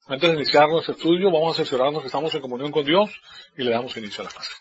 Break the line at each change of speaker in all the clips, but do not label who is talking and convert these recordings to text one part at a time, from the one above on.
Antes de iniciar nuestro estudio, vamos a cerciorarnos que estamos en comunión con Dios y le damos inicio a la clase.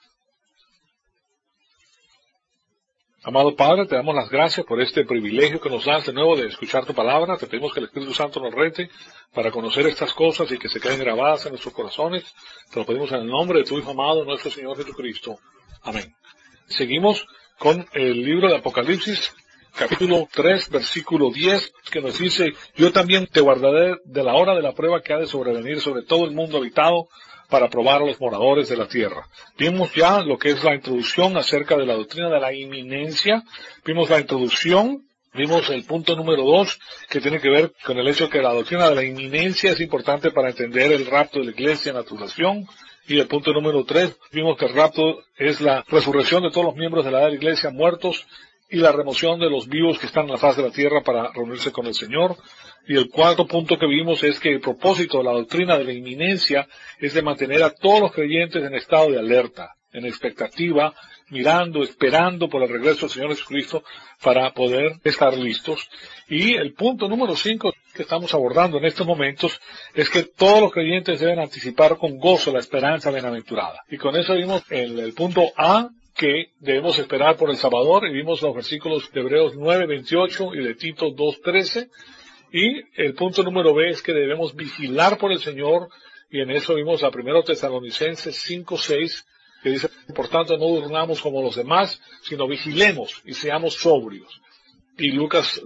Amado Padre, te damos las gracias por este privilegio que nos das de nuevo de escuchar tu palabra. Te pedimos que el Espíritu Santo nos rete para conocer estas cosas y que se queden grabadas en nuestros corazones. Te lo pedimos en el nombre de tu Hijo amado, nuestro Señor Jesucristo. Amén. Seguimos con el libro de Apocalipsis, capítulo 3, versículo 10, que nos dice: yo también te guardaré de la hora de la prueba que ha de sobrevenir sobre todo el mundo habitado, para probar a los moradores de la tierra. Vimos ya lo que es la introducción acerca de la doctrina de la inminencia. Vimos la introducción. Vimos el punto número 2, que tiene que ver con el hecho que la doctrina de la inminencia es importante para entender el rapto de la iglesia en la tribulación. Y el punto número 3, vimos que el rapto es la resurrección de todos los miembros de la iglesia muertos y la remoción de los vivos que están en la faz de la tierra para reunirse con el Señor. Y el cuarto punto que vimos es que el propósito de la doctrina de la inminencia es de mantener a todos los creyentes en estado de alerta, en expectativa, mirando, esperando por el regreso del Señor Jesucristo para poder estar listos. Y el punto número 5 que estamos abordando en estos momentos es que todos los creyentes deben anticipar con gozo la esperanza bienaventurada. Y con eso vimos en el punto A que debemos esperar por el Salvador, y vimos los versículos de Hebreos 9:28 y de Tito 2:13. Y el punto número B es que debemos vigilar por el Señor, y en eso vimos a 1 Tesalonicenses 5:6, que dice: por tanto no durmamos como los demás, sino vigilemos y seamos sobrios. Y Lucas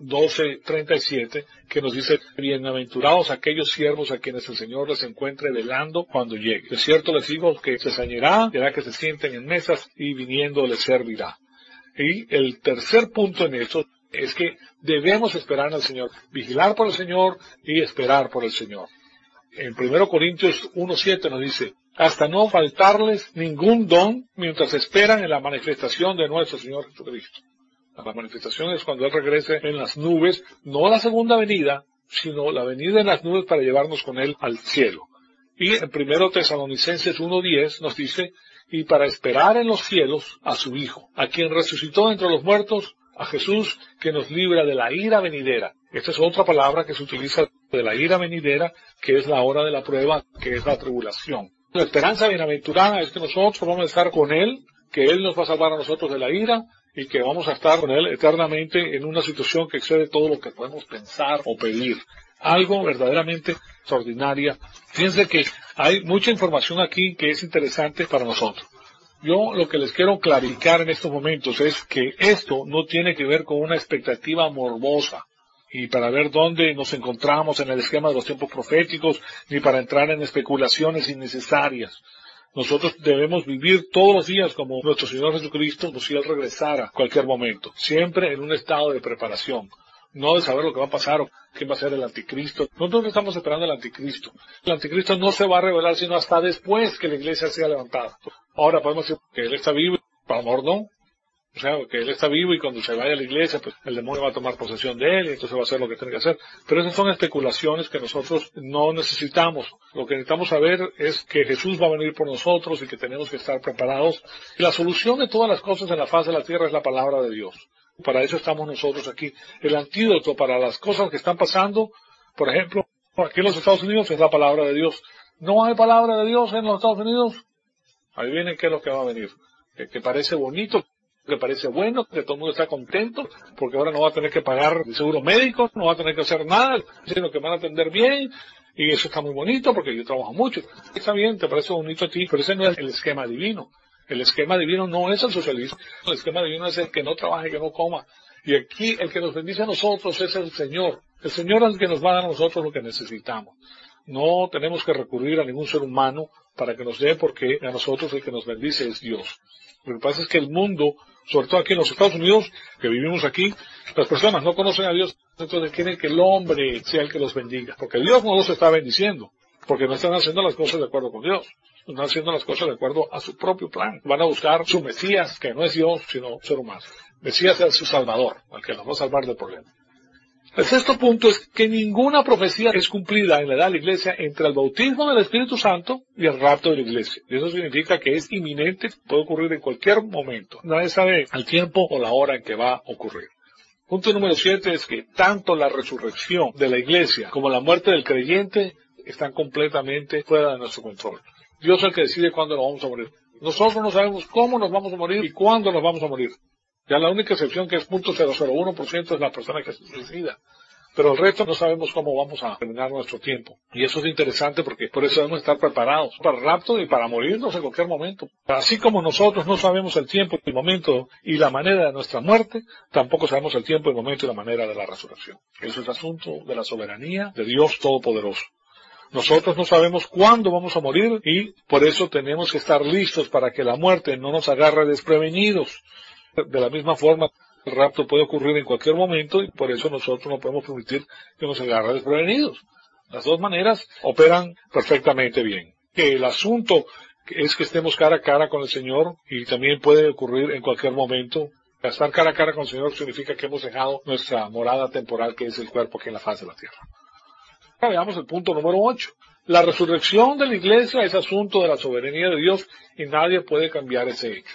12:37, que nos dice: bienaventurados aquellos siervos a quienes el Señor les encuentre velando cuando llegue. De cierto les digo que se sañará, y hará que se sienten en mesas, y viniendo les servirá. Y el tercer punto en esto es que debemos esperar al Señor, vigilar por el Señor y esperar por el Señor. En 1 Corintios 1:7 nos dice: hasta no faltarles ningún don mientras esperan en la manifestación de nuestro Señor Jesucristo. La manifestación es cuando Él regrese en las nubes, no la segunda venida, sino la venida en las nubes para llevarnos con Él al cielo. Y en 1 Tesalonicenses 1:10 nos dice: y para esperar en los cielos a su Hijo, a quien resucitó entre los muertos, a Jesús, que nos libra de la ira venidera. Esta es otra palabra que se utiliza de la ira venidera, que es la hora de la prueba, que es la tribulación. La esperanza bienaventurada es que nosotros vamos a estar con Él, que Él nos va a salvar a nosotros de la ira, y que vamos a estar con Él eternamente en una situación que excede todo lo que podemos pensar o pedir. Algo verdaderamente extraordinario. Fíjense que hay mucha información aquí que es interesante para nosotros. Yo lo que les quiero clarificar en estos momentos es que esto no tiene que ver con una expectativa morbosa, y para ver dónde nos encontramos en el esquema de los tiempos proféticos, ni para entrar en especulaciones innecesarias. Nosotros debemos vivir todos los días como nuestro Señor Jesucristo, como si Él regresara a cualquier momento, siempre en un estado de preparación, no de saber lo que va a pasar o quién va a ser el anticristo. Nosotros estamos esperando el anticristo. El anticristo no se va a revelar sino hasta después que la iglesia sea levantada. Ahora podemos decir que Él está vivo, para amor no. O sea, que Él está vivo y cuando se vaya a la iglesia, pues el demonio va a tomar posesión de Él y entonces va a hacer lo que tiene que hacer. Pero esas son especulaciones que nosotros no necesitamos. Lo que necesitamos saber es que Jesús va a venir por nosotros y que tenemos que estar preparados. Y la solución de todas las cosas en la faz de la tierra es la palabra de Dios. Para eso estamos nosotros aquí. El antídoto para las cosas que están pasando, por ejemplo, aquí en los Estados Unidos, es la palabra de Dios. ¿No hay palabra de Dios en los Estados Unidos? Ahí viene qué es lo que va a venir. Que parece bonito, que parece bueno, que todo el mundo está contento, porque ahora no va a tener que pagar el seguro médico, no va a tener que hacer nada, sino que van a atender bien, y eso está muy bonito, porque yo trabajo mucho. Está bien, te parece bonito a ti, pero ese no es el esquema divino. El esquema divino no es el socialismo, el esquema divino es el que no trabaje, que no coma. Y aquí el que nos bendice a nosotros es el Señor. El Señor es el que nos va a dar a nosotros lo que necesitamos. No tenemos que recurrir a ningún ser humano para que nos dé, porque a nosotros el que nos bendice es Dios. Lo que pasa es que el mundo, sobre todo aquí en los Estados Unidos, que vivimos aquí, las personas no conocen a Dios, entonces quieren que el hombre sea el que los bendiga, porque Dios no los está bendiciendo, porque no están haciendo las cosas de acuerdo con Dios, están haciendo las cosas de acuerdo a su propio plan. Van a buscar su Mesías, que no es Dios, sino ser humano. Mesías es su Salvador, al que nos va a salvar del problema. El sexto punto es que ninguna profecía es cumplida en la edad de la iglesia entre el bautismo del Espíritu Santo y el rapto de la iglesia. Y eso significa que es inminente, puede ocurrir en cualquier momento. Nadie sabe el tiempo o la hora en que va a ocurrir. Punto número 7 es que tanto la resurrección de la iglesia como la muerte del creyente están completamente fuera de nuestro control. Dios es el que decide cuándo nos vamos a morir. Nosotros no sabemos cómo nos vamos a morir y cuándo nos vamos a morir. Ya la única excepción, que es 0.001%, es la persona que se suicida. Pero el resto no sabemos cómo vamos a terminar nuestro tiempo. Y eso es interesante porque por eso debemos estar preparados para el rapto y para morirnos en cualquier momento. Así como nosotros no sabemos el tiempo, el momento y la manera de nuestra muerte, tampoco sabemos el tiempo, el momento y la manera de la resurrección. Eso es asunto de la soberanía de Dios Todopoderoso. Nosotros no sabemos cuándo vamos a morir y por eso tenemos que estar listos para que la muerte no nos agarre desprevenidos. De la misma forma, el rapto puede ocurrir en cualquier momento y por eso nosotros no podemos permitir que nos agarre desprevenidos. Las dos maneras operan perfectamente bien. El asunto es que estemos cara a cara con el Señor y también puede ocurrir en cualquier momento. Estar cara a cara con el Señor significa que hemos dejado nuestra morada temporal, que es el cuerpo aquí en la faz de la tierra. Ahora veamos el punto número 8. La resurrección de la iglesia es asunto de la soberanía de Dios y nadie puede cambiar ese hecho.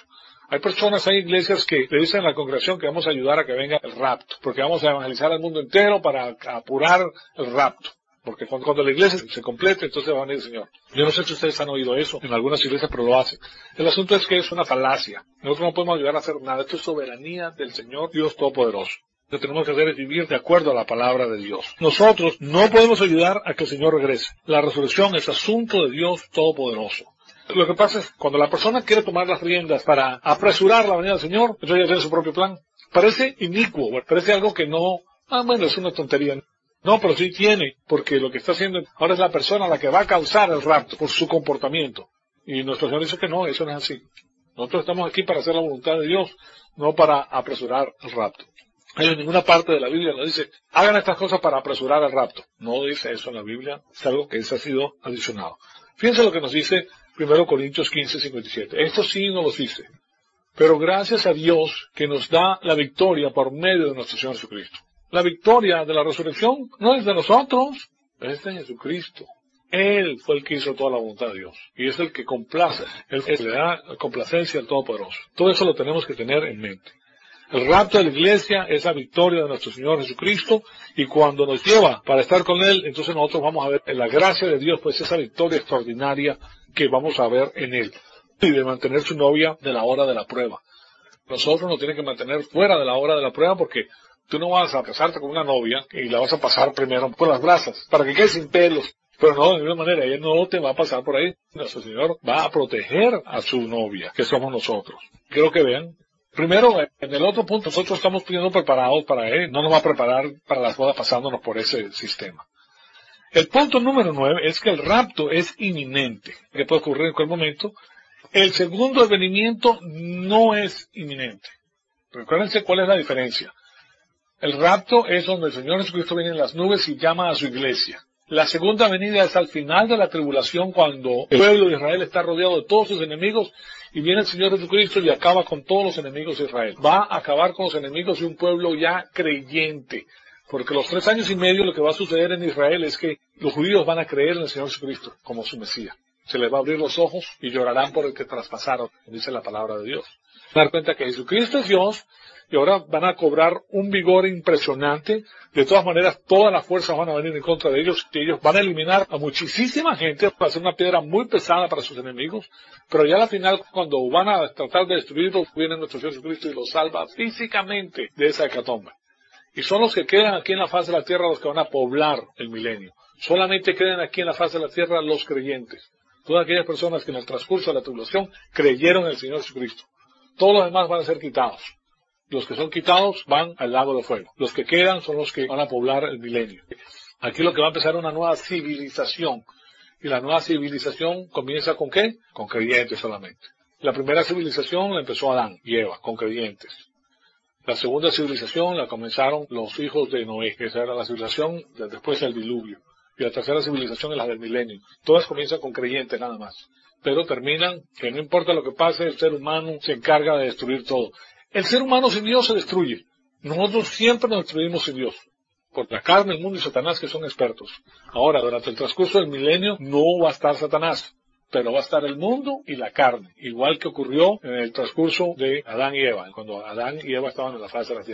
Hay iglesias que le dicen a la congregación que vamos a ayudar a que venga el rapto, porque vamos a evangelizar al mundo entero para apurar el rapto. Porque cuando la iglesia se complete, entonces va a venir el Señor. Yo no sé si ustedes han oído eso en algunas iglesias, pero lo hacen. El asunto es que es una falacia. Nosotros no podemos ayudar a hacer nada. Esto es soberanía del Señor Dios Todopoderoso. Lo que tenemos que hacer es vivir de acuerdo a la palabra de Dios. Nosotros no podemos ayudar a que el Señor regrese. La resurrección es asunto de Dios Todopoderoso. Lo que pasa es que cuando la persona quiere tomar las riendas para apresurar la venida del Señor, entonces ya tiene su propio plan. Parece inicuo, parece algo que no, bueno, es una tontería. No, pero sí tiene, porque lo que está haciendo ahora es la persona la que va a causar el rapto por su comportamiento. Y nuestro Señor dice que no, eso no es así. Nosotros estamos aquí para hacer la voluntad de Dios, no para apresurar el rapto. En ninguna parte de la Biblia nos dice, hagan estas cosas para apresurar el rapto. No dice eso en la Biblia, es algo que ha sido adicionado. Fíjense lo que nos dice 1 Corintios 15:57. Esto sí nos lo dice. Pero gracias a Dios que nos da la victoria por medio de nuestro Señor Jesucristo. La victoria de la resurrección no es de nosotros, es de Jesucristo. Él fue el que hizo toda la voluntad de Dios. Y es el que complace, el que le da complacencia al Todopoderoso. Todo eso lo tenemos que tener en mente. El rapto de la iglesia es la victoria de nuestro Señor Jesucristo, y cuando nos lleva para estar con Él, entonces nosotros vamos a ver en la gracia de Dios, pues esa victoria extraordinaria que vamos a ver en Él. Y de mantener su novia de la hora de la prueba. Nosotros nos tienen que mantener fuera de la hora de la prueba porque tú no vas a casarte con una novia y la vas a pasar primero por las brasas, para que quede sin pelos. Pero no, de ninguna manera, ella no te va a pasar por ahí. Nuestro Señor va a proteger a su novia, que somos nosotros. Quiero que vean. Primero, en el otro punto, nosotros estamos pidiendo preparados para Él. No nos va a preparar para las bodas pasándonos por ese sistema. El punto número 9 es que el rapto es inminente, que puede ocurrir en cualquier momento. El segundo advenimiento no es inminente. Recuérdense cuál es la diferencia. El rapto es donde el Señor Jesucristo viene en las nubes y llama a su iglesia. La segunda venida es al final de la tribulación, cuando el pueblo de Israel está rodeado de todos sus enemigos y viene el Señor Jesucristo y acaba con todos los enemigos de Israel. Va a acabar con los enemigos de un pueblo ya creyente. Porque los 3 años y medio lo que va a suceder en Israel es que los judíos van a creer en el Señor Jesucristo como su Mesías. Se les va a abrir los ojos y llorarán por el que traspasaron, dice la palabra de Dios. Van a dar cuenta que Jesucristo es Dios y ahora van a cobrar un vigor impresionante. De todas maneras, todas las fuerzas van a venir en contra de ellos y ellos van a eliminar a muchísima gente, va a ser una piedra muy pesada para sus enemigos, pero ya al final, cuando van a tratar de destruirlos, viene nuestro Señor Jesucristo y los salva físicamente de esa hecatombe. Y son los que quedan aquí en la faz de la tierra los que van a poblar el milenio. Solamente quedan aquí en la faz de la tierra los creyentes. Todas aquellas personas que en el transcurso de la tribulación creyeron en el Señor Jesucristo. Todos los demás van a ser quitados. Los que son quitados van al lago de fuego. Los que quedan son los que van a poblar el milenio. Aquí lo que va a empezar es una nueva civilización. Y la nueva civilización comienza ¿con qué? Con creyentes solamente. La primera civilización la empezó Adán y Eva, con creyentes. La segunda civilización la comenzaron los hijos de Noé, que esa era la civilización después del diluvio. Y la tercera civilización es la del milenio. Todas comienzan con creyentes nada más. Pero terminan que no importa lo que pase, el ser humano se encarga de destruir todo. El ser humano sin Dios se destruye. Nosotros siempre nos destruimos sin Dios. Por la carne, el mundo y Satanás, que son expertos. Ahora, durante el transcurso del milenio, no va a estar Satanás, pero va a estar el mundo y la carne. Igual que ocurrió en el transcurso de Adán y Eva, cuando Adán y Eva estaban en la faz de la tierra.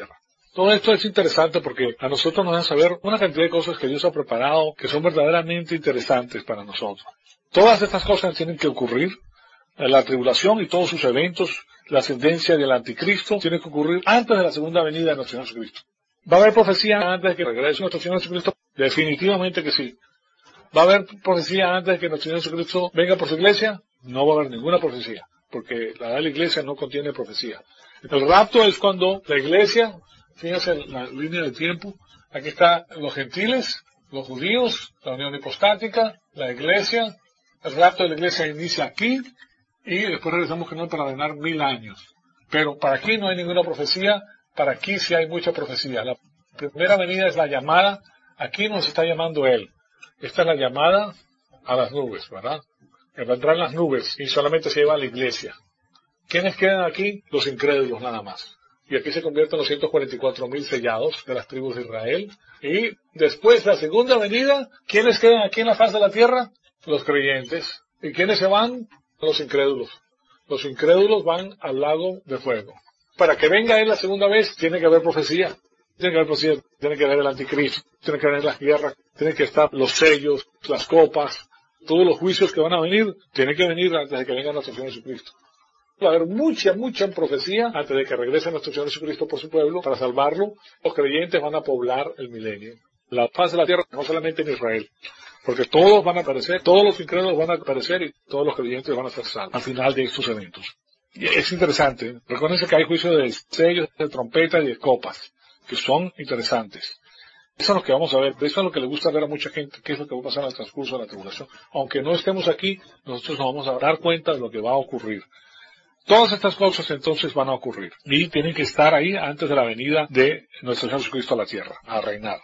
Todo esto es interesante porque a nosotros nos deja saber una cantidad de cosas que Dios ha preparado que son verdaderamente interesantes para nosotros. Todas estas cosas tienen que ocurrir. La tribulación y todos sus eventos, la ascendencia del anticristo, tiene que ocurrir antes de la segunda venida de nuestro Señor Jesucristo. ¿Va a haber profecía antes de que regrese nuestro Señor Jesucristo? Definitivamente que sí. ¿Va a haber profecía antes de que nuestro Señor Jesucristo venga por su iglesia? No va a haber ninguna profecía, porque la edad de la iglesia no contiene profecía. El rapto es cuando la iglesia, fíjense la línea de tiempo, aquí están los gentiles, los judíos, la unión hipostática, la iglesia. El rapto de la iglesia inicia aquí y después regresamos con él para reinar 1000 años. Pero para aquí no hay ninguna profecía, para aquí sí hay mucha profecía. La primera venida es la llamada, aquí nos está llamando él. Esta es la llamada a las nubes, ¿verdad? Él va a entrar en las nubes y solamente se lleva a la iglesia. ¿Quiénes quedan aquí? Los incrédulos nada más. Y aquí se convierten los 144.000 sellados de las tribus de Israel. Y después, la segunda venida, ¿quiénes quedan aquí en la faz de la tierra? Los creyentes. ¿Y quiénes se van? Los incrédulos. Los incrédulos van al lago de fuego. Para que venga él la segunda vez, tiene que haber profecía. Tiene que haber profecía, tiene que haber el anticristo, tiene que haber las guerras, tienen que estar los sellos, las copas, todos los juicios que van a venir, tienen que venir antes de que venga nuestro Señor Jesucristo. Va a haber mucha profecía antes de que regrese nuestro Señor Jesucristo por su pueblo para salvarlo. Los creyentes van a poblar el milenio. La faz de la tierra, no solamente en Israel, porque todos van a aparecer, todos los incrédulos van a aparecer y todos los creyentes van a ser salvos al final de estos eventos. Y es interesante, recuérdense que hay juicio de sellos, de trompetas y de copas, que son interesantes. Eso es lo que vamos a ver, eso es lo que le gusta ver a mucha gente, qué es lo que va a pasar en el transcurso de la tribulación. Aunque no estemos aquí, nosotros nos vamos a dar cuenta de lo que va a ocurrir. Todas estas cosas entonces van a ocurrir y tienen que estar ahí antes de la venida de nuestro Señor Jesucristo a la tierra, a reinar.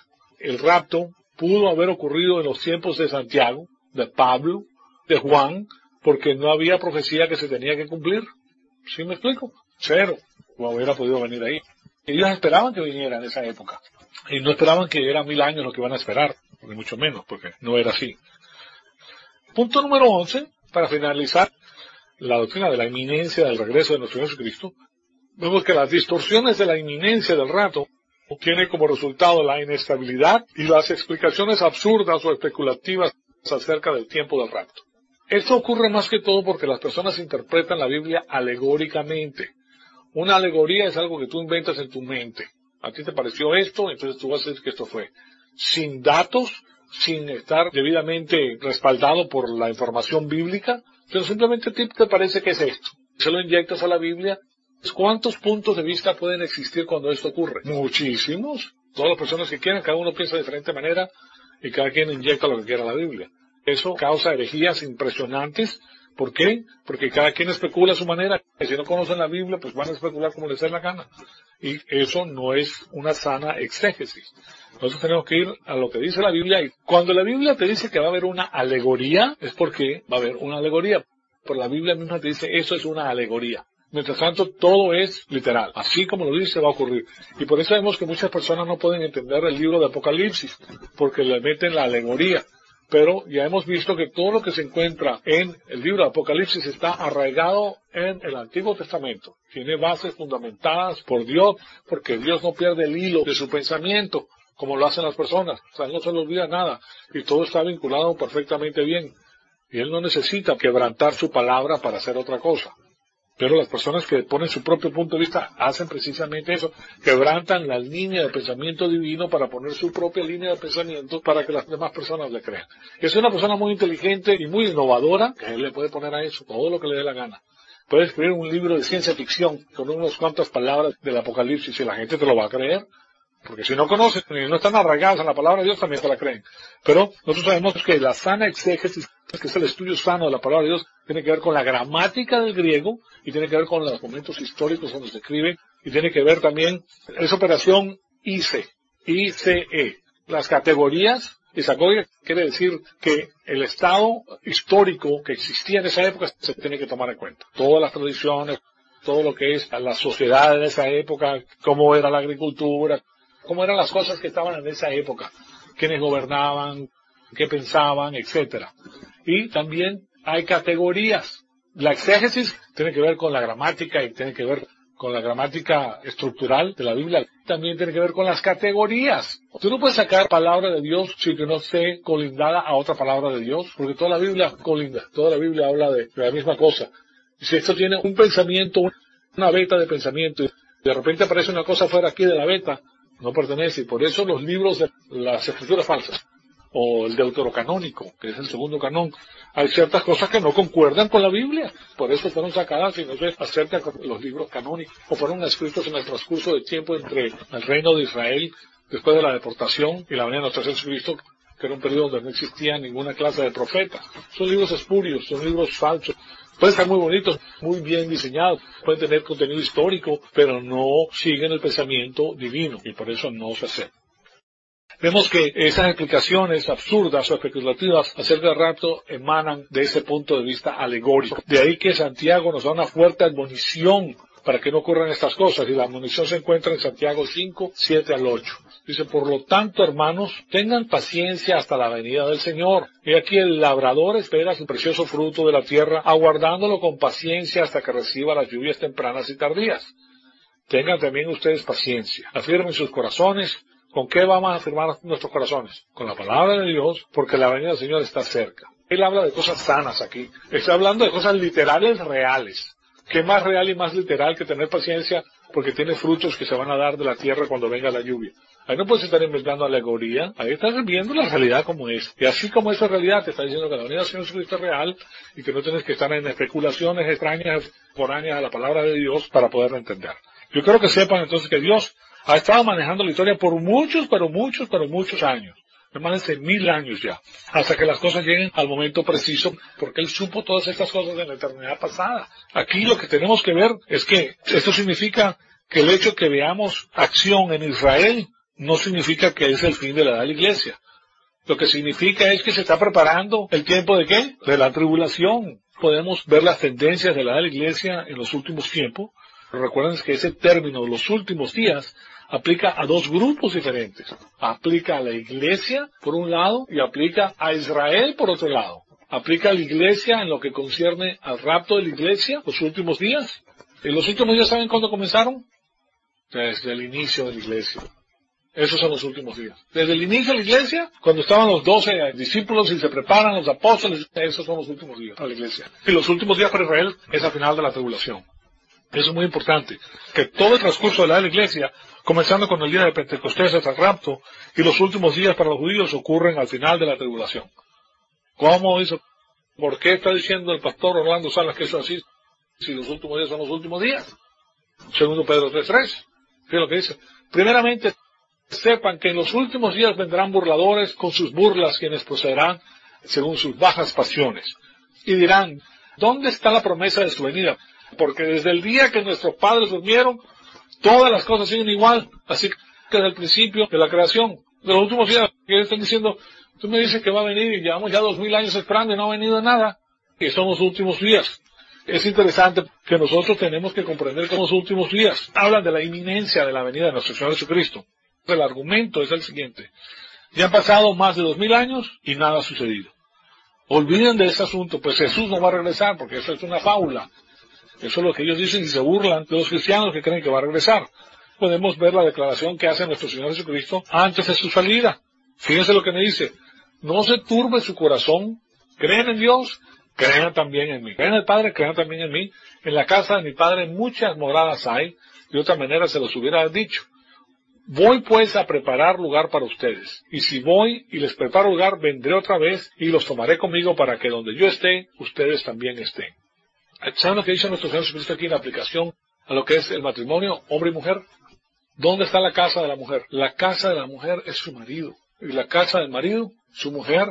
El rapto pudo haber ocurrido en los tiempos de Santiago, de Pablo, de Juan, porque no había profecía que se tenía que cumplir. ¿Sí me explico? Cero. No hubiera podido venir ahí. Ellos esperaban que viniera en esa época. Y no esperaban que era 1000 años lo que iban a esperar, ni mucho menos, porque no era así. Punto número 11, para finalizar la doctrina de la inminencia del regreso de nuestro Señor Jesucristo. Vemos que las distorsiones de la inminencia del rapto tienen como resultado la inestabilidad y las explicaciones absurdas o especulativas acerca del tiempo del rapto. Esto ocurre más que todo porque las personas interpretan la Biblia alegóricamente. Una alegoría es algo que tú inventas en tu mente. A ti te pareció esto, entonces tú vas a decir que esto fue. Sin datos, sin estar debidamente respaldado por la información bíblica, pero simplemente a ti te parece que es esto. Se lo inyectas a la Biblia. ¿Cuántos puntos de vista pueden existir cuando esto ocurre? Muchísimos. Todas las personas que quieran, cada uno piensa de diferente manera y cada quien inyecta lo que quiera a la Biblia. Eso causa herejías impresionantes. ¿Por qué? Porque cada quien especula a su manera. Y si no conocen la Biblia, pues van a especular como les dé la gana. Y eso no es una sana exégesis. Nosotros tenemos que ir a lo que dice la Biblia. Y cuando la Biblia te dice que va a haber una alegoría, es porque va a haber una alegoría. Pero la Biblia misma te dice, eso es una alegoría. Mientras tanto, todo es literal. Así como lo dice, va a ocurrir. Y por eso vemos que muchas personas no pueden entender el libro de Apocalipsis, porque le meten la alegoría. Pero ya hemos visto que todo lo que se encuentra en el libro de Apocalipsis está arraigado en el Antiguo Testamento. Tiene bases fundamentadas por Dios, porque Dios no pierde el hilo de su pensamiento, como lo hacen las personas. O sea, no se le olvida nada. Y todo está vinculado perfectamente bien. Y Él no necesita quebrantar su palabra para hacer otra cosa. Pero las personas que ponen su propio punto de vista hacen precisamente eso, quebrantan la línea de pensamiento divino para poner su propia línea de pensamiento para que las demás personas le crean. Es una persona muy inteligente y muy innovadora, que él le puede poner a eso todo lo que le dé la gana. Puede escribir un libro de ciencia ficción con unas cuantas palabras del Apocalipsis y la gente te lo va a creer. Porque si no conocen y no están arraigados en la palabra de Dios, también te la creen. Pero nosotros sabemos que la sana exégesis, que es el estudio sano de la palabra de Dios, tiene que ver con la gramática del griego y tiene que ver con los momentos históricos donde se escribe y tiene que ver también, esa operación ICE, las categorías. Isagogia quiere decir que el estado histórico que existía en esa época se tiene que tomar en cuenta. Todas las tradiciones, todo lo que es la sociedad de esa época, cómo era la agricultura, cómo eran las cosas que estaban en esa época, quiénes gobernaban, qué pensaban, etcétera. Y también hay categorías. La exégesis tiene que ver con la gramática y tiene que ver con la gramática estructural de la Biblia, también tiene que ver con las categorías. Tú no puedes sacar palabra de Dios sin que no esté colindada a otra palabra de Dios, porque toda la Biblia colinda, toda la Biblia habla de la misma cosa. Y si esto tiene un pensamiento, una veta de pensamiento, y de repente aparece una cosa fuera aquí de la veta, no pertenece. Y por eso los libros de las escrituras falsas, o el deuterocanónico, que es el segundo canón, hay ciertas cosas que no concuerdan con la Biblia. Por eso fueron sacadas y no se acercan con los libros canónicos, o fueron escritos en el transcurso del tiempo entre el reino de Israel, después de la deportación, y la venida de nuestro Señor Jesucristo, que era un periodo donde no existía ninguna clase de profeta. Son libros espurios, son libros falsos. Pueden estar muy bonitos, muy bien diseñados, pueden tener contenido histórico, pero no siguen el pensamiento divino, y por eso no se aceptan. Vemos que esas explicaciones absurdas o especulativas acerca del rapto emanan de ese punto de vista alegórico. De ahí que Santiago nos da una fuerte admonición para que no ocurran estas cosas, y la admonición se encuentra en Santiago 5, 7 al 8. Dice, por lo tanto, hermanos, tengan paciencia hasta la venida del Señor. Y aquí el labrador espera su precioso fruto de la tierra, aguardándolo con paciencia hasta que reciba las lluvias tempranas y tardías. Tengan también ustedes paciencia, afirmen sus corazones. ¿Con qué vamos a afirmar nuestros corazones? Con la palabra de Dios, porque la venida del Señor está cerca. Él habla de cosas sanas aquí. Está hablando de cosas literales reales. ¿Qué más real y más literal que tener paciencia porque tiene frutos que se van a dar de la tierra cuando venga la lluvia? Ahí no puedes estar inventando alegoría. Ahí estás viendo la realidad como es. Y así como esa realidad te está diciendo que la venida del Señor Jesucristo es real y que no tienes que estar en especulaciones extrañas, foráneas a la palabra de Dios para poderla entender. Yo quiero que sepan entonces que Dios ha estado manejando la historia por muchos años. Más de 1000 años ya. Hasta que las cosas lleguen al momento preciso, porque Él supo todas estas cosas en la eternidad pasada. Aquí lo que tenemos que ver es que esto significa que el hecho que veamos acción en Israel no significa que es el fin de la edad de la iglesia. Lo que significa es que se está preparando el tiempo de ¿qué? De la tribulación. Podemos ver las tendencias de la edad de la iglesia en los últimos tiempos. Recuerden que ese término, los últimos días, aplica a dos grupos diferentes. Aplica a la iglesia, por un lado, y aplica a Israel, por otro lado. Aplica a la iglesia en lo que concierne al rapto de la iglesia, los últimos días. ¿Y los últimos días saben cuándo comenzaron? Desde el inicio de la iglesia. Esos son los últimos días. Desde el inicio de la iglesia, cuando estaban los 12 discípulos y se preparan los apóstoles, esos son los últimos días para la iglesia. Y los últimos días para Israel es al final de la tribulación. Eso es muy importante, que todo el transcurso de la iglesia, comenzando con el día de Pentecostés hasta el rapto, y los últimos días para los judíos ocurren al final de la tribulación. ¿Cómo hizo? ¿Por qué está diciendo el pastor Orlando Salas que eso es así? Si los últimos días son los últimos días. Segundo Pedro 3:3. ¿Qué es lo que dice? Primeramente, sepan que en los últimos días vendrán burladores con sus burlas, quienes procederán según sus bajas pasiones. Y dirán, ¿dónde está la promesa de su venida? Porque desde el día que nuestros padres durmieron, todas las cosas siguen igual. Así que desde el principio de la creación, de los últimos días, que están diciendo, tú me dices que va a venir y llevamos ya 2000 años esperando y no ha venido nada. Y son los últimos días. Es interesante que nosotros tenemos que comprender que son los últimos días. Hablan de la inminencia de la venida de nuestro Señor Jesucristo. El argumento es el siguiente. Ya han pasado más de 2000 años y nada ha sucedido. Olviden de ese asunto, pues Jesús no va a regresar porque eso es una fábula. Eso es lo que ellos dicen y se burlan de los cristianos que creen que va a regresar. Podemos ver la declaración que hace nuestro Señor Jesucristo antes de su salida. Fíjense lo que me dice. No se turbe su corazón. Creen en Dios, crean también en mí. Creen en el Padre, crean también en mí. En la casa de mi Padre muchas moradas hay. De otra manera se los hubiera dicho. Voy pues a preparar lugar para ustedes. Y si voy y les preparo lugar, vendré otra vez y los tomaré conmigo para que donde yo esté, ustedes también estén. ¿Saben lo que dice nuestro Señor Jesucristo aquí en la aplicación a lo que es el matrimonio, hombre y mujer? ¿Dónde está la casa de la mujer? La casa de la mujer es su marido. Y la casa del marido, su mujer,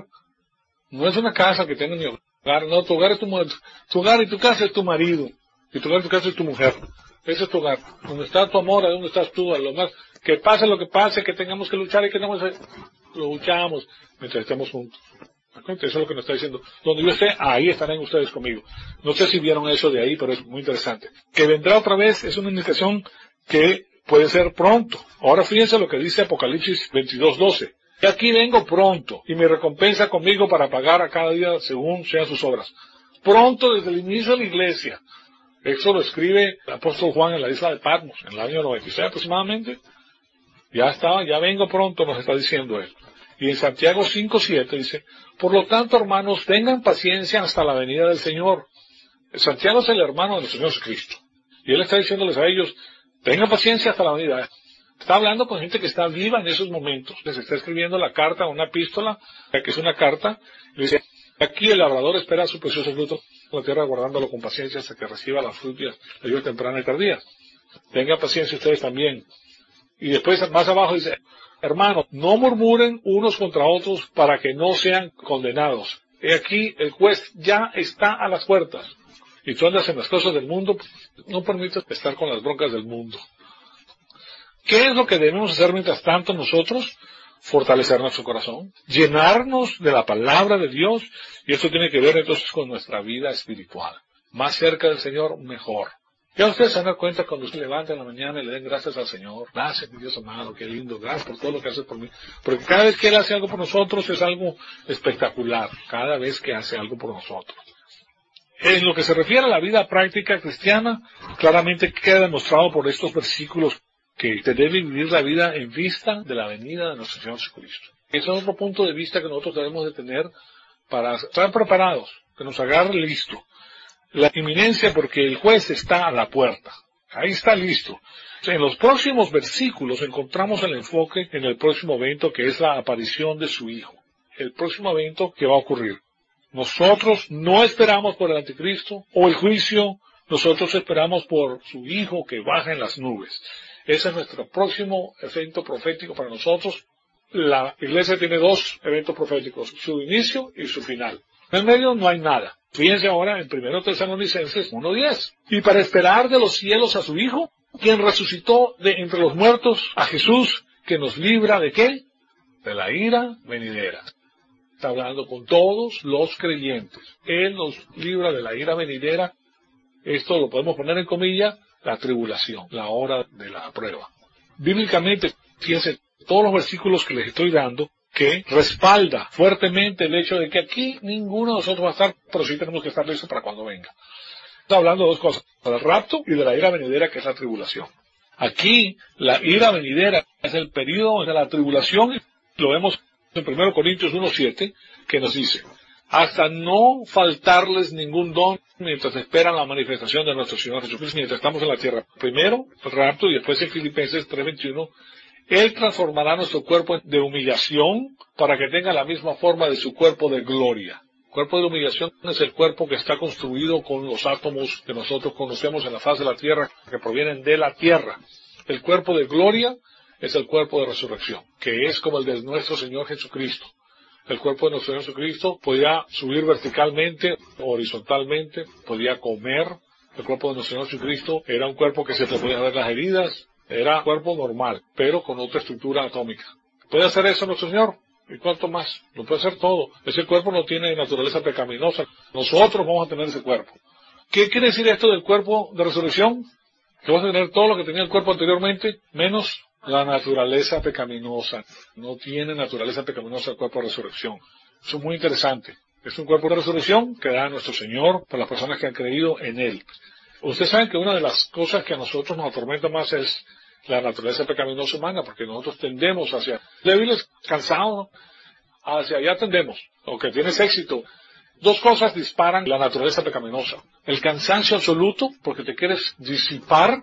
no es una casa que tenga ni hogar. No, tu hogar es tu mujer. Tu hogar y tu casa es tu marido. Y tu hogar y tu casa es tu mujer. Ese es tu hogar. Donde está tu amor, donde estás tú, a lo más. Que pase lo que pase, que tengamos que luchar y que tengamos que luchamos mientras estemos juntos. Eso es lo que nos está diciendo. Donde yo esté, ahí estarán ustedes conmigo. No sé si vieron eso de ahí, pero es muy interesante. Que vendrá otra vez es una indicación que puede ser pronto. Ahora fíjense lo que dice Apocalipsis 22:12. Y aquí vengo pronto, y mi recompensa conmigo para pagar a cada día según sean sus obras. Pronto desde el inicio de la iglesia. Eso lo escribe el apóstol Juan en la isla de Patmos, en el año 96 aproximadamente. Ya vengo pronto, nos está diciendo él. Y en Santiago 5:7 dice, por lo tanto, hermanos, tengan paciencia hasta la venida del Señor. Santiago es el hermano del Señor Jesucristo. Y él está diciéndoles a ellos, tengan paciencia hasta la venida. Está hablando con gente que está viva en esos momentos. Les está escribiendo la carta, una epístola, que es una carta. Y dice, aquí el labrador espera su precioso fruto en la tierra, guardándolo con paciencia hasta que reciba las frutas de lluvia temprana y tardía. Tengan paciencia ustedes también. Y después, más abajo dice, hermanos, no murmuren unos contra otros para que no sean condenados. He aquí, el juez ya está a las puertas. Y tú andas en las cosas del mundo, no permitas estar con las broncas del mundo. ¿Qué es lo que debemos hacer mientras tanto nosotros? Fortalecer nuestro corazón, llenarnos de la palabra de Dios, y esto tiene que ver entonces con nuestra vida espiritual. Más cerca del Señor, mejor. Ya ustedes se dan cuenta cuando se levantan en la mañana y le den gracias al Señor. Gracias, mi Dios amado, qué lindo, gracias por todo lo que haces por mí. Porque cada vez que Él hace algo por nosotros es algo espectacular, cada vez que hace algo por nosotros. En lo que se refiere a la vida práctica cristiana, claramente queda demostrado por estos versículos que se debe vivir la vida en vista de la venida de nuestro Señor Jesucristo. Ese es otro punto de vista que nosotros debemos de tener para estar preparados, que nos agarre listo. La inminencia porque el juez está a la puerta. Ahí está listo. En los próximos versículos encontramos el enfoque en el próximo evento que es la aparición de su Hijo. El próximo evento que va a ocurrir. Nosotros no esperamos por el anticristo o el juicio, nosotros esperamos por su Hijo que baja en las nubes. Ese es nuestro próximo evento profético para nosotros. La iglesia tiene dos eventos proféticos, su inicio y su final. En el medio no hay nada. Fíjense ahora en 1 Tesalonicenses 1:10. Y para esperar de los cielos a su Hijo, quien resucitó de entre los muertos, a Jesús, que nos libra ¿de qué? De la ira venidera. Está hablando con todos los creyentes. Él nos libra de la ira venidera. Esto lo podemos poner en comillas, la tribulación, la hora de la prueba. Bíblicamente, fíjense, todos los versículos que les estoy dando, que respalda fuertemente el hecho de que aquí ninguno de nosotros va a estar, pero sí tenemos que estar listos para cuando venga. Está hablando de dos cosas, del rapto y de la ira venidera, que es la tribulación. Aquí, la ira venidera es el periodo de la tribulación, lo vemos en 1 Corintios 1:7, que nos dice, hasta no faltarles ningún don mientras esperan la manifestación de nuestro Señor Jesucristo, mientras estamos en la tierra. Primero, el rapto, y después en Filipenses 3:21, Él transformará nuestro cuerpo de humillación para que tenga la misma forma de su cuerpo de gloria. El cuerpo de humillación es el cuerpo que está construido con los átomos que nosotros conocemos en la faz de la tierra, que provienen de la tierra. El cuerpo de gloria es el cuerpo de resurrección, que es como el de nuestro Señor Jesucristo. El cuerpo de nuestro Señor Jesucristo podía subir verticalmente, horizontalmente, podía comer. El cuerpo de nuestro Señor Jesucristo era un cuerpo que se le podían ver las heridas, era un cuerpo normal, pero con otra estructura atómica. ¿Puede hacer eso nuestro Señor? ¿Y cuánto más? Lo puede hacer todo. Ese cuerpo no tiene naturaleza pecaminosa. Nosotros vamos a tener ese cuerpo. ¿Qué quiere decir esto del cuerpo de resurrección? Que vamos a tener todo lo que tenía el cuerpo anteriormente, menos la naturaleza pecaminosa. No tiene naturaleza pecaminosa el cuerpo de resurrección. Eso es muy interesante. Es un cuerpo de resurrección que da a nuestro Señor para las personas que han creído en Él. Ustedes saben que una de las cosas que a nosotros nos atormenta más es la naturaleza pecaminosa humana, porque nosotros tendemos hacia débiles, cansados, hacia allá tendemos, o que tienes éxito. Dos cosas disparan la naturaleza pecaminosa. El cansancio absoluto, porque te quieres disipar,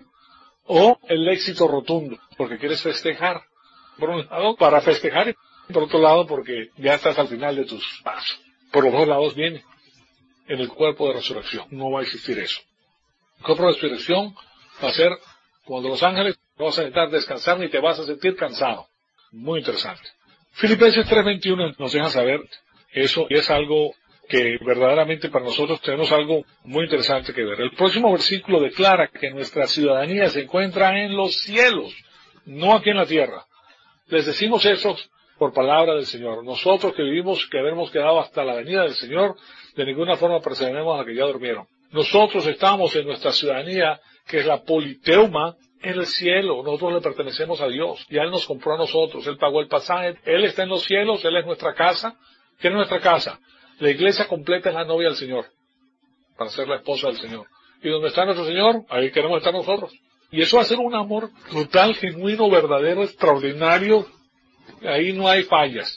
o el éxito rotundo, porque quieres festejar. Por un lado, para festejar, y por otro lado, porque ya estás al final de tus pasos. Por los dos lados viene. En el cuerpo de resurrección no va a existir eso. El cuerpo de resurrección va a ser cuando los ángeles no vas a necesitar descansar ni te vas a sentir cansado. Muy interesante. Filipenses 3:21 nos deja saber eso, y es algo que verdaderamente para nosotros tenemos algo muy interesante que ver. El próximo versículo declara que nuestra ciudadanía se encuentra en los cielos, no aquí en la tierra. Les decimos eso por palabra del Señor. Nosotros que vivimos, que habremos quedado hasta la venida del Señor, de ninguna forma percibiremos a que ya durmieron. Nosotros estamos en nuestra ciudadanía, que es la politeuma, en el cielo. Nosotros le pertenecemos a Dios. Ya Él nos compró a nosotros. Él pagó el pasaje. Él está en los cielos. Él es nuestra casa. ¿Quién es nuestra casa? La iglesia completa es la novia del Señor, para ser la esposa del Señor. Y donde está nuestro Señor, ahí queremos estar nosotros. Y eso va a ser un amor total, genuino, verdadero, extraordinario. Ahí no hay fallas.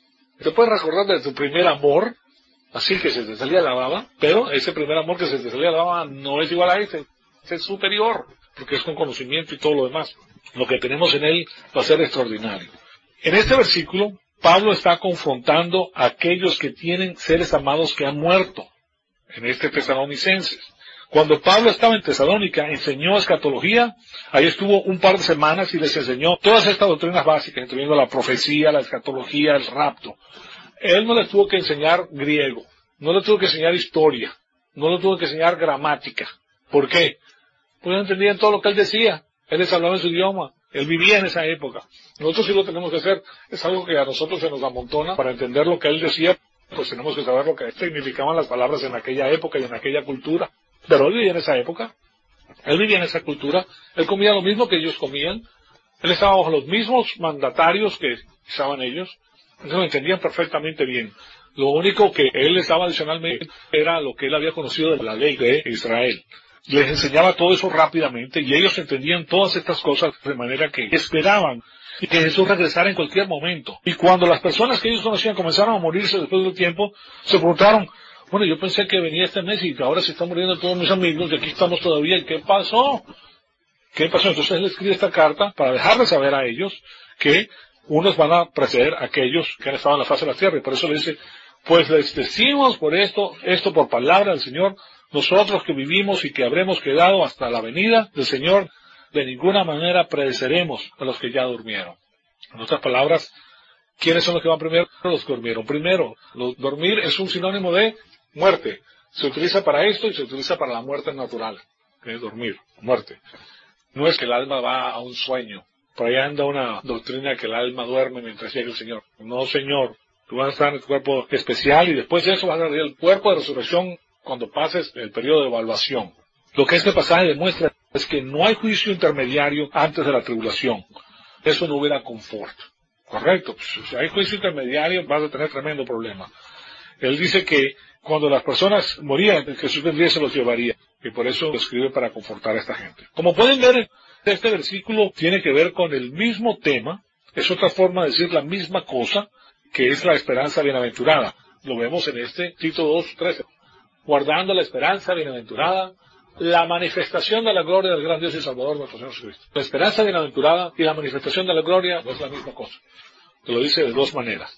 Te puedes recordar de tu primer amor, así que se te salía la baba, pero ese primer amor que se te salía la baba no es igual a ese es superior, porque es con conocimiento y todo lo demás. Lo que tenemos en él va a ser extraordinario. En este versículo, Pablo está confrontando a aquellos que tienen seres amados que han muerto, en este Tesalonicenses. Cuando Pablo estaba en Tesalónica, enseñó escatología, ahí estuvo un par de semanas y les enseñó todas estas doctrinas básicas, incluyendo la profecía, la escatología, el rapto. Él no les tuvo que enseñar griego, no les tuvo que enseñar historia, no les tuvo que enseñar gramática. ¿Por qué? Pues no entendían todo lo que él decía. Él les hablaba en su idioma. Él vivía en esa época. Nosotros sí lo tenemos que hacer. Es algo que a nosotros se nos amontona. Para entender lo que él decía, pues tenemos que saber lo que significaban las palabras en aquella época y en aquella cultura. Pero él vivía en esa época. Él vivía en esa cultura. Él comía lo mismo que ellos comían. Él estaba bajo los mismos mandatarios que estaban ellos. Entonces lo entendían perfectamente bien. Lo único que él estaba adicionalmente era lo que él había conocido de la ley de Israel. Les enseñaba todo eso rápidamente y ellos entendían todas estas cosas de manera que esperaban y que Jesús regresara en cualquier momento. Y cuando las personas que ellos conocían comenzaron a morirse después del tiempo, se preguntaron, bueno, yo pensé que venía este mes y ahora se están muriendo todos mis amigos y aquí estamos todavía. ¿Y qué pasó? ¿Qué pasó? Entonces él escribe esta carta para dejarles saber a ellos que unos van a preceder a aquellos que han estado en la faz de la tierra. Y por eso le dice, pues les decimos por esto por palabra del Señor, nosotros que vivimos y que habremos quedado hasta la venida del Señor, de ninguna manera pereceremos a los que ya durmieron. En otras palabras, ¿quiénes son los que van primero? Los que durmieron. Primero, dormir es un sinónimo de muerte. Se utiliza para esto y se utiliza para la muerte natural, que es dormir, muerte. No es que el alma va a un sueño. Por ahí anda una doctrina que el alma duerme mientras llega el Señor. No, Señor. Tú vas a estar en el cuerpo especial y después de eso vas a tener el cuerpo de resurrección cuando pases el periodo de evaluación. Lo que este pasaje demuestra es que no hay juicio intermediario antes de la tribulación. Eso no hubiera confort. Correcto. Pues, si hay juicio intermediario vas a tener tremendo problema. Él dice que cuando las personas morían, Jesús vendría y se los llevaría. Y por eso lo escribe para confortar a esta gente. Como pueden ver, este versículo tiene que ver con el mismo tema. Es otra forma de decir la misma cosa, que es la esperanza bienaventurada. Lo vemos en este Tito 2:13. Guardando la esperanza bienaventurada, la manifestación de la gloria del gran Dios y Salvador nuestro Señor Jesucristo. La esperanza bienaventurada y la manifestación de la gloria no es la misma cosa. Te lo dice de dos maneras.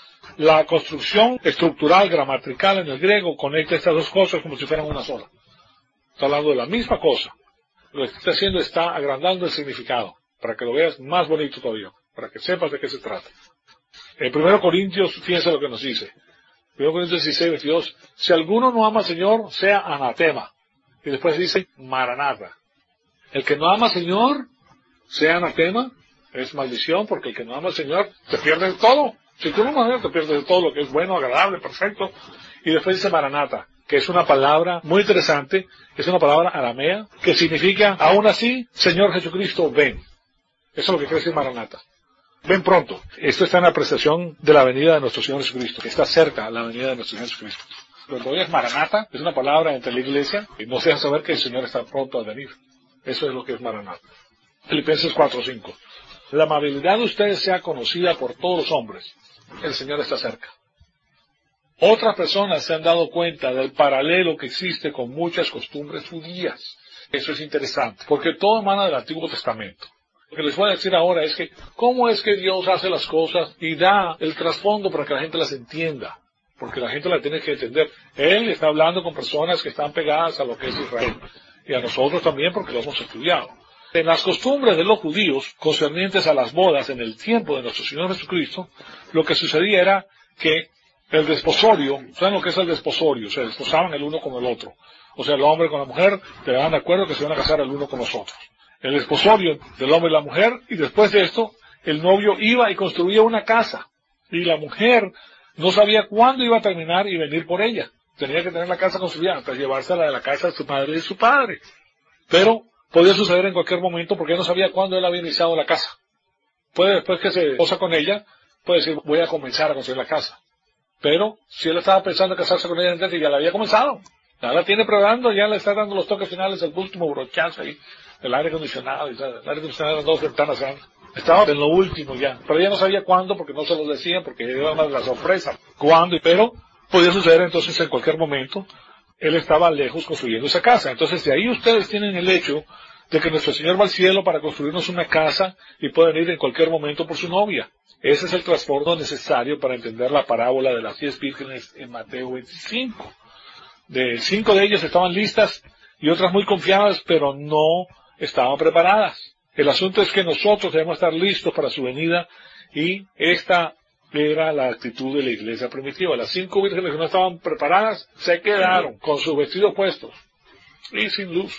La construcción estructural, gramatical en el griego conecta estas dos cosas como si fueran una sola. Está hablando de la misma cosa. Lo que está haciendo está agrandando el significado, para que lo veas más bonito todavía, para que sepas de qué se trata. En 1 Corintios, fíjense lo que nos dice. 1 Corintios 16:22, si alguno no ama al Señor, sea anatema. Y después dice, maranata. El que no ama al Señor, sea anatema, es maldición, porque el que no ama al Señor, te pierde todo. Si tú no amas al Señor, te pierdes de todo lo que es bueno, agradable, perfecto. Y después dice maranata, que es una palabra muy interesante, es una palabra aramea, que significa, aún así, Señor Jesucristo, ven. Eso es lo que quiere decir maranata. Ven pronto. Esto está en la apreciación de la venida de nuestro Señor Jesucristo, que está cerca la venida de nuestro Señor Jesucristo. Cuando oyes maranata, es una palabra entre la iglesia, y nos deja saber que el Señor está pronto a venir. Eso es lo que es maranata. Filipenses 4:5. La amabilidad de ustedes sea conocida por todos los hombres. El Señor está cerca. Otras personas se han dado cuenta del paralelo que existe con muchas costumbres judías. Eso es interesante, porque todo emana del Antiguo Testamento. Lo que les voy a decir ahora es que, ¿cómo es que Dios hace las cosas y da el trasfondo para que la gente las entienda? Porque la gente la tiene que entender. Él está hablando con personas que están pegadas a lo que es Israel. Y a nosotros también porque lo hemos estudiado. En las costumbres de los judíos, concernientes a las bodas en el tiempo de nuestro Señor Jesucristo, lo que sucedía era que el desposorio, ¿saben lo que es el desposorio? Se desposaban el uno con el otro. O sea, el hombre con la mujer quedaban de acuerdo que se iban a casar el uno con los otros. El desposorio del hombre y la mujer, y después de esto, el novio iba y construía una casa. Y la mujer no sabía cuándo iba a terminar y venir por ella. Tenía que tener la casa construida hasta llevársela de la casa de su madre y de su padre. Pero podía suceder en cualquier momento porque él no sabía cuándo él había iniciado la casa. Puede, después que se posa con ella, puede decir, voy a comenzar a construir la casa. Pero si él estaba pensando en casarse con ella antes, ya la había comenzado. Ya la tiene probando, ya le está dando los toques finales, el último brochazo ahí, el aire acondicionado, y el aire acondicionado de 2 ventanas grandes. Estaba en lo último ya, pero ella no sabía cuándo, porque no se lo decían, porque era una de las sorpresas. ¿Cuándo? Pero podía suceder entonces en cualquier momento. Él estaba lejos construyendo esa casa. Entonces de ahí ustedes tienen el hecho de que nuestro Señor va al cielo para construirnos una casa y pueden ir en cualquier momento por su novia. Ese es el trasfondo necesario para entender la parábola de las 10 vírgenes en Mateo 25. 5 de ellas estaban listas y otras muy confiadas, pero no estaban preparadas. El asunto es que nosotros debemos estar listos para su venida, y esta era la actitud de la iglesia primitiva. Las 5 vírgenes que no estaban preparadas se quedaron con sus vestidos puestos y sin luz,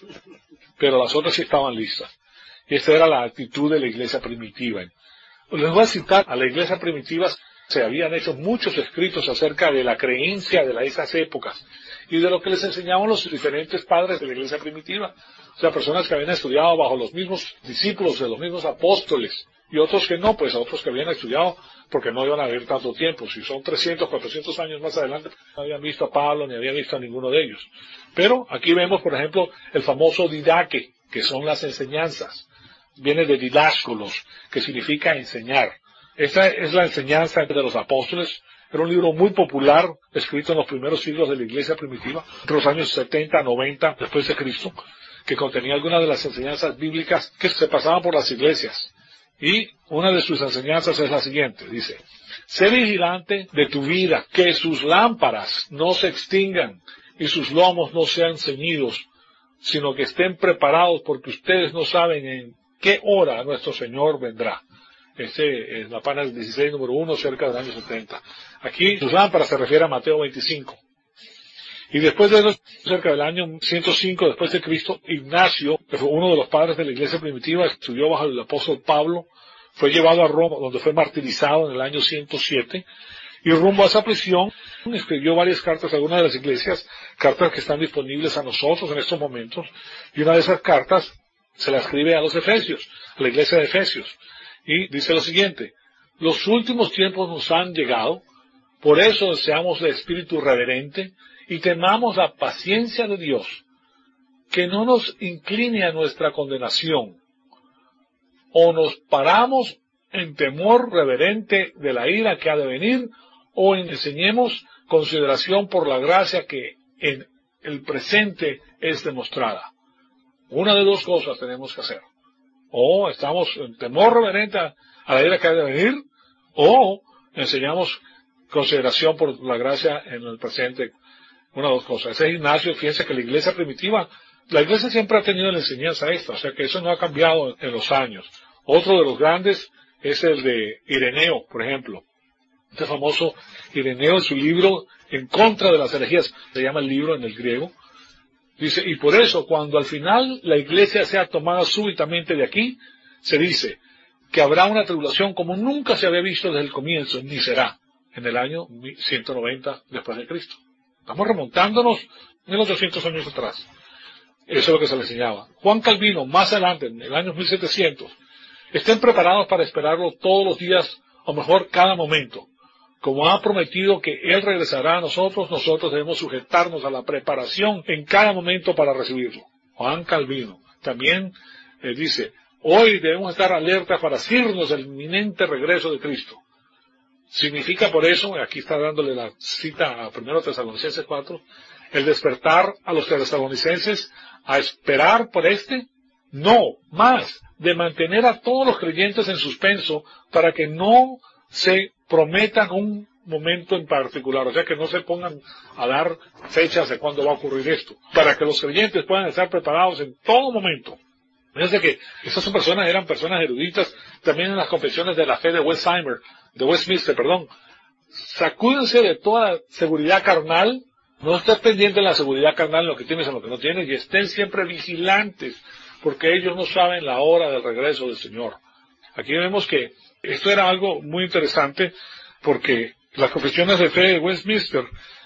pero las otras sí estaban listas. Y esta era la actitud de la iglesia primitiva. Les voy a citar a la iglesia primitiva. Se habían hecho muchos escritos acerca de la creencia de esas épocas y de lo que les enseñaban los diferentes padres de la iglesia primitiva. O sea, personas que habían estudiado bajo los mismos discípulos de los mismos apóstoles, y otros que no, pues otros que habían estudiado porque no iban a vivir tanto tiempo. Si son 300, 400 años más adelante, no habían visto a Pablo ni habían visto a ninguno de ellos. Pero aquí vemos, por ejemplo, el famoso didaque, que son las enseñanzas. Viene de didásculos, que significa enseñar. Esta es la enseñanza de los apóstoles. Era un libro muy popular, escrito en los primeros siglos de la iglesia primitiva, entre los años 70, 90 después de Cristo, que contenía algunas de las enseñanzas bíblicas que se pasaban por las iglesias. Y una de sus enseñanzas es la siguiente, dice: sé vigilante de tu vida, que sus lámparas no se extingan y sus lomos no sean ceñidos, sino que estén preparados, porque ustedes no saben en qué hora nuestro Señor vendrá. En la página 16, número 1, cerca del año 70. Aquí sus lámparas se refiere a Mateo 25. Y después de eso, cerca del año 105 después de Cristo, Ignacio, que fue uno de los padres de la iglesia primitiva, estudió bajo el apóstol Pablo, fue llevado a Roma, donde fue martirizado en el año 107, y rumbo a esa prisión escribió varias cartas a algunas de las iglesias, cartas que están disponibles a nosotros en estos momentos, y una de esas cartas se la escribe a los Efesios, a la iglesia de Efesios, y dice lo siguiente: los últimos tiempos nos han llegado, por eso deseamos de espíritu reverente y temamos la paciencia de Dios, que no nos incline a nuestra condenación, o nos paramos en temor reverente de la ira que ha de venir, o enseñemos consideración por la gracia que en el presente es demostrada. Una de dos cosas tenemos que hacer: o estamos en temor reverente a la ira que ha de venir, o enseñamos consideración por la gracia en el presente. Una de dos cosas. Ese es Ignacio. Fíjense que la iglesia primitiva, la iglesia siempre ha tenido la enseñanza esta, o sea que eso no ha cambiado en los años. Otro de los grandes es el de Ireneo, por ejemplo. Este famoso Ireneo, en su libro En contra de las herejías, se llama el libro en el griego, dice: y por eso, cuando al final la iglesia sea tomada súbitamente de aquí, se dice que habrá una tribulación como nunca se había visto desde el comienzo, ni será, en el año 190 después de Cristo. Estamos remontándonos 1800 años atrás. Eso es lo que se le enseñaba. Juan Calvino, más adelante, en el año 1700, estén preparados para esperarlo todos los días, o mejor, cada momento. Como ha prometido que Él regresará a nosotros, nosotros debemos sujetarnos a la preparación en cada momento para recibirlo. Juan Calvino también dice: hoy debemos estar alerta para asirnos del inminente regreso de Cristo. Significa por eso, aquí está dándole la cita a 1 Tesalonicenses 4, el despertar a los tesalonicenses a esperar por no, más, de mantener a todos los creyentes en suspenso para que no se prometan un momento en particular, o sea que no se pongan a dar fechas de cuándo va a ocurrir esto, para que los creyentes puedan estar preparados en todo momento. Fíjense que estas personas eran personas eruditas, también en las confesiones de la fe de Westminster. Sacúdense de toda seguridad carnal, no estén pendientes de la seguridad carnal, en lo que tienes y en lo que no tienes, y estén siempre vigilantes, porque ellos no saben la hora del regreso del Señor. Aquí vemos que esto era algo muy interesante, porque las confesiones de fe de Westminster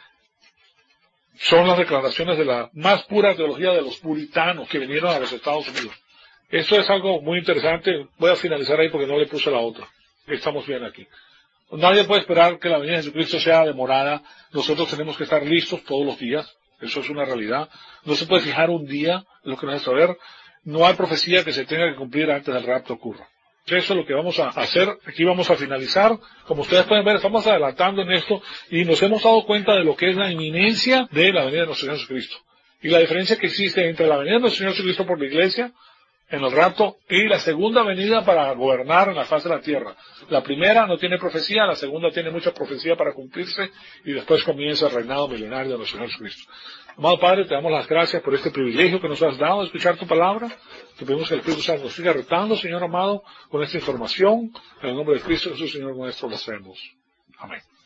son las declaraciones de la más pura teología de los puritanos que vinieron a los Estados Unidos. Esto es algo muy interesante. Voy a finalizar ahí porque no le puse la otra. Estamos bien aquí. Nadie puede esperar que la venida de Jesucristo sea demorada. Nosotros tenemos que estar listos todos los días. Eso es una realidad. No se puede fijar un día, lo que nos hace saber. No hay profecía que se tenga que cumplir antes del rapto ocurra. Eso es lo que vamos a hacer. Aquí vamos a finalizar. Como ustedes pueden ver, estamos adelantando en esto y nos hemos dado cuenta de lo que es la inminencia de la venida de nuestro Señor Jesucristo. Y la diferencia que existe entre la venida de nuestro Señor Jesucristo por la iglesia en el rapto y la segunda venida para gobernar en la faz de la tierra. La primera no tiene profecía, la segunda tiene mucha profecía para cumplirse y después comienza el reinado milenario de nuestro Señor Jesucristo. Amado Padre, te damos las gracias por este privilegio que nos has dado de escuchar tu palabra. Te pedimos que el Espíritu Santo nos siga retando, Señor amado, con esta información. En el nombre de Cristo Jesús, Señor nuestro, lo hacemos. Amén.